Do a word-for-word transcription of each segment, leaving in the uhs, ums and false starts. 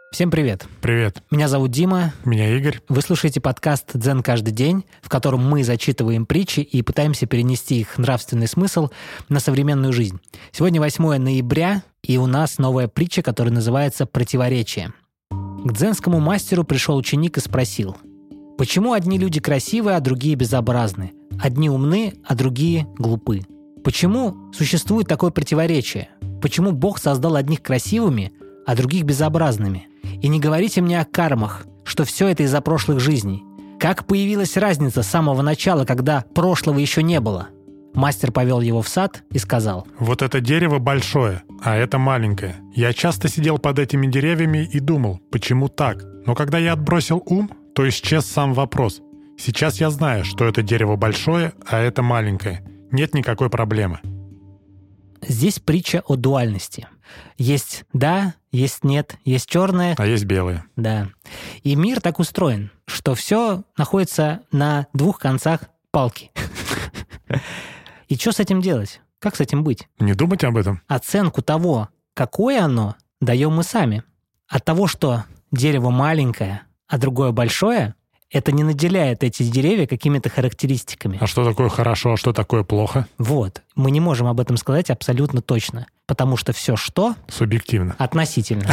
Всем привет. Привет. Меня зовут Дима. Меня Игорь. Вы слушаете подкаст «Дзен каждый день», в котором мы зачитываем притчи и пытаемся перенести их нравственный смысл на современную жизнь. Сегодня восьмое ноября, и у нас новая притча, которая называется «Противоречие». К дзенскому мастеру пришел ученик и спросил: «Почему одни люди красивые, а другие безобразны? Одни умны, а другие глупы? Почему существует такое противоречие? Почему Бог создал одних красивыми, а других безобразными? И не говорите мне о кармах, что все это из-за прошлых жизней. Как появилась разница с самого начала, когда прошлого еще не было?» Мастер повел его в сад и сказал: «Вот это дерево большое, а это маленькое. Я часто сидел под этими деревьями и думал, почему так? Но когда я отбросил ум, то исчез сам вопрос. Сейчас я знаю, что это дерево большое, а это маленькое. Нет никакой проблемы». Здесь притча о дуальности. Есть «да», есть «нет», есть черное, а есть белое. Да. И мир так устроен, что все находится на двух концах палки. И что с этим делать? Как с этим быть? Не думать об этом. Оценку того, какое оно, даем мы сами. От того, что дерево маленькое, а другое большое, это не наделяет эти деревья какими-то характеристиками. А что такое хорошо, а что такое плохо? Вот. Мы не можем об этом сказать абсолютно точно, потому что все что? Субъективно. Относительно.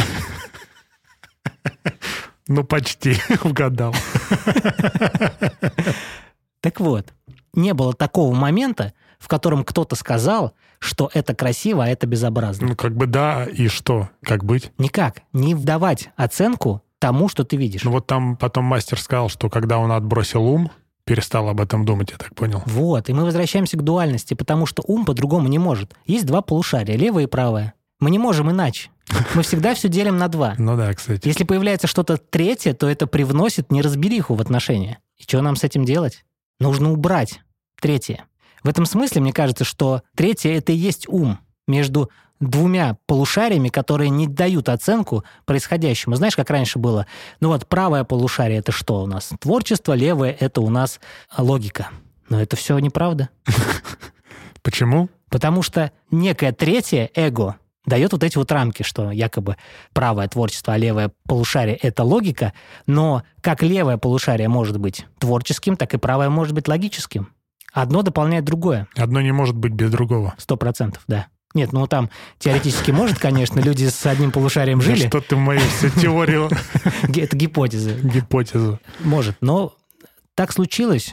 Ну, почти угадал. Так вот, не было такого момента, в котором кто-то сказал, что это красиво, а это безобразно. Ну, как бы да, и что? Как быть? Никак. Не вдавать оценку тому, что ты видишь. Ну вот там потом мастер сказал, что когда он отбросил ум, перестал об этом думать, я так понял. Вот, и мы возвращаемся к дуальности, потому что ум по-другому не может. Есть два полушария, левое и правое. Мы не можем иначе. Мы всегда все делим на два. Ну да, кстати. Если появляется что-то третье, то это привносит неразбериху в отношения. И что нам с этим делать? Нужно убрать третье. В этом смысле, мне кажется, что третье — это и есть ум между двумя полушариями, которые не дают оценку происходящему. Знаешь, как раньше было? Ну вот, правое полушарие — это что у нас? Творчество, левое — это у нас логика. Но это все неправда. Почему? Потому что некое третье, эго, дает вот эти вот рамки, что якобы правое творчество, а левое полушарие — это логика, но как левое полушарие может быть творческим, так и правое может быть логическим. Одно дополняет другое. Одно не может быть без другого. Сто процентов, да. Нет, ну там теоретически может, конечно, люди с одним полушарием жили. Да что ты в мою всю теорию... Это гипотезы. Гипотезу. Может, но так случилось,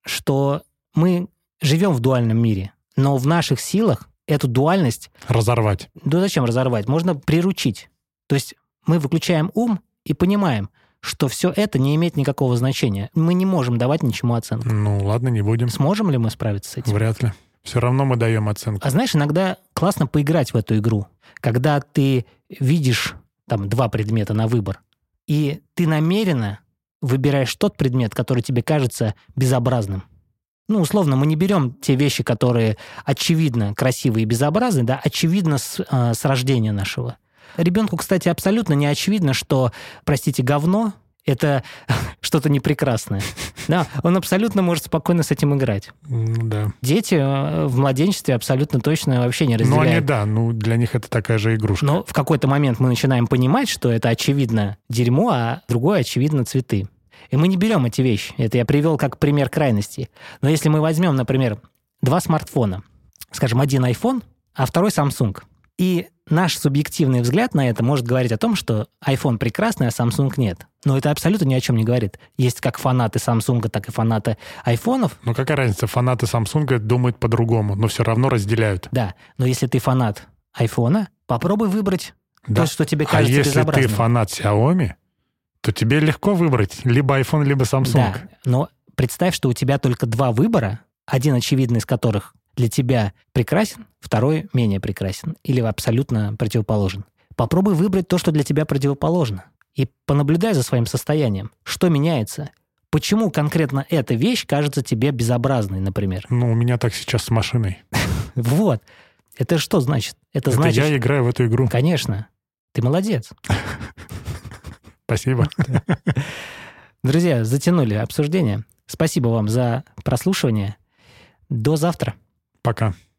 что мы живем в дуальном мире, но в наших силах эту дуальность... Разорвать. Да зачем разорвать? Можно приручить. То есть мы выключаем ум и понимаем, что все это не имеет никакого значения. Мы не можем давать ничему оценку. Ну ладно, не будем. Сможем ли мы справиться с этим? Вряд ли. Все равно мы даем оценку. А знаешь, иногда классно поиграть в эту игру, когда ты видишь там два предмета на выбор, и ты намеренно выбираешь тот предмет, который тебе кажется безобразным. Ну, условно, мы не берем те вещи, которые очевидно красивые и безобразные, да, очевидно с, э, с рождения нашего. Ребенку, кстати, абсолютно не очевидно, что, простите, говно — это что-то непрекрасное. Да, он абсолютно может спокойно с этим играть. Ну да. Дети в младенчестве абсолютно точно вообще не разделяют. Ну они, да, ну для них это такая же игрушка. Но в какой-то момент мы начинаем понимать, что это очевидно дерьмо, а другое очевидно цветы. И мы не берем эти вещи. Это я привел как пример крайности. Но если мы возьмем, например, два смартфона, скажем, один iPhone, а второй Samsung, и наш субъективный взгляд на это может говорить о том, что iPhone прекрасный, а Samsung нет. Но это абсолютно ни о чем не говорит. Есть как фанаты Samsung, так и фанаты айфонов. Ну какая разница, фанаты Samsung думают по-другому, но все равно разделяют. Да, но если ты фанат айфона, попробуй выбрать да. то, что тебе кажется безобразным. А если безобразным. ты фанат Xiaomi, то тебе легко выбрать либо iPhone, либо Samsung. Да, но представь, что у тебя только два выбора, один очевидный из которых для тебя прекрасен, второй менее прекрасен или абсолютно противоположен. Попробуй выбрать то, что для тебя противоположно. И понаблюдай за своим состоянием. Что меняется? Почему конкретно эта вещь кажется тебе безобразной, например? Ну, у меня так сейчас с машиной. Вот. Это что значит? Это значит... я играю в эту игру. Конечно. Ты молодец. Спасибо. Друзья, затянули обсуждение. Спасибо вам за прослушивание. До завтра. Пока.